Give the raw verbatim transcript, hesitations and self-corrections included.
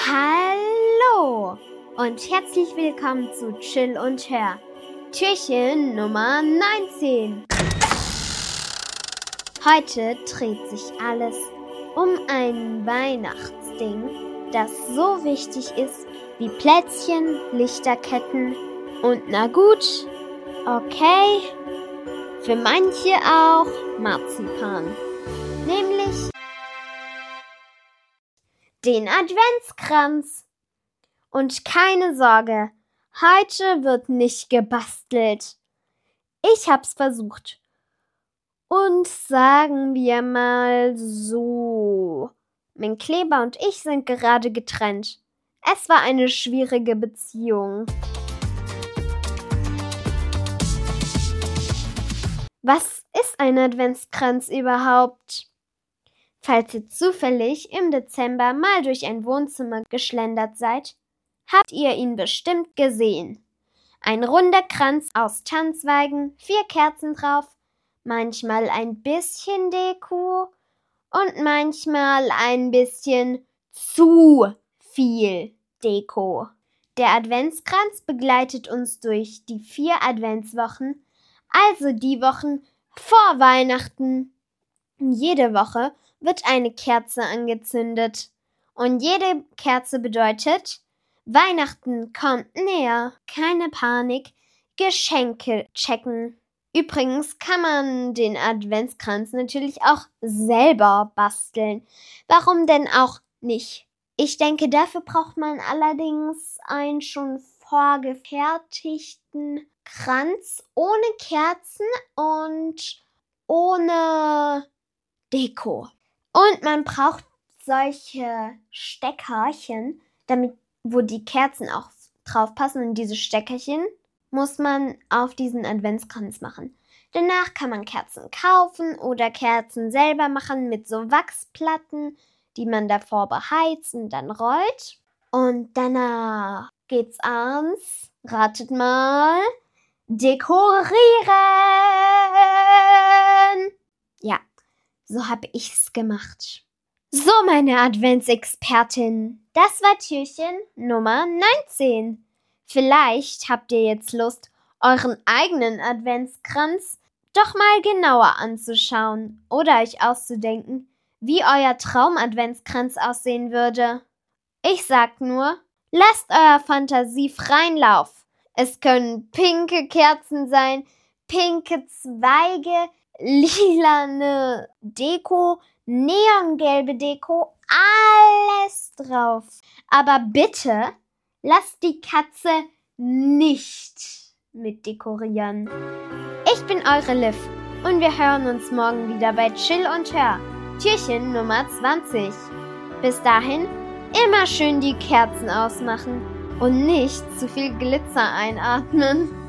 Hallo und herzlich willkommen zu Chill und Hör, Türchen Nummer neunzehn. Heute dreht sich alles um ein Weihnachtsding, das so wichtig ist wie Plätzchen, Lichterketten und na gut, okay, für manche auch Marzipan, nämlich den Adventskranz. Und keine Sorge, heute wird nicht gebastelt. Ich hab's versucht. Und sagen wir mal so, mein Kleber und ich sind gerade getrennt. Es war eine schwierige Beziehung. Was ist ein Adventskranz überhaupt? Falls ihr zufällig im Dezember mal durch ein Wohnzimmer geschlendert seid, habt ihr ihn bestimmt gesehen. Ein runder Kranz aus Tannenzweigen, vier Kerzen drauf, manchmal ein bisschen Deko und manchmal ein bisschen zu viel Deko. Der Adventskranz begleitet uns durch die vier Adventswochen, also die Wochen vor Weihnachten. Jede Woche wird eine Kerze angezündet. Und jede Kerze bedeutet, Weihnachten kommt näher. Keine Panik, Geschenke checken. Übrigens kann man den Adventskranz natürlich auch selber basteln. Warum denn auch nicht? Ich denke, dafür braucht man allerdings einen schon vorgefertigten Kranz ohne Kerzen und ohne Deko. Und man braucht solche Steckerchen, damit, wo die Kerzen auch drauf passen. Und diese Steckerchen muss man auf diesen Adventskranz machen. Danach kann man Kerzen kaufen oder Kerzen selber machen mit so Wachsplatten, die man davor beheizt und dann rollt. Und danach geht's ans, ratet mal, dekorieren. Ja. So habe ich's gemacht. So, meine Adventsexpertin, das war Türchen Nummer neunzehn. Vielleicht habt ihr jetzt Lust, euren eigenen Adventskranz doch mal genauer anzuschauen oder euch auszudenken, wie euer Traum-Adventskranz aussehen würde. Ich sag nur, lasst eurer Fantasie freien Lauf. Es können pinke Kerzen sein, pinke Zweige, lilane Deko, neongelbe Deko, alles drauf. Aber bitte lasst die Katze nicht mit dekorieren. Ich bin eure Liv und wir hören uns morgen wieder bei Chill und Hör, Türchen Nummer zwanzig. Bis dahin immer schön die Kerzen ausmachen und nicht zu viel Glitzer einatmen.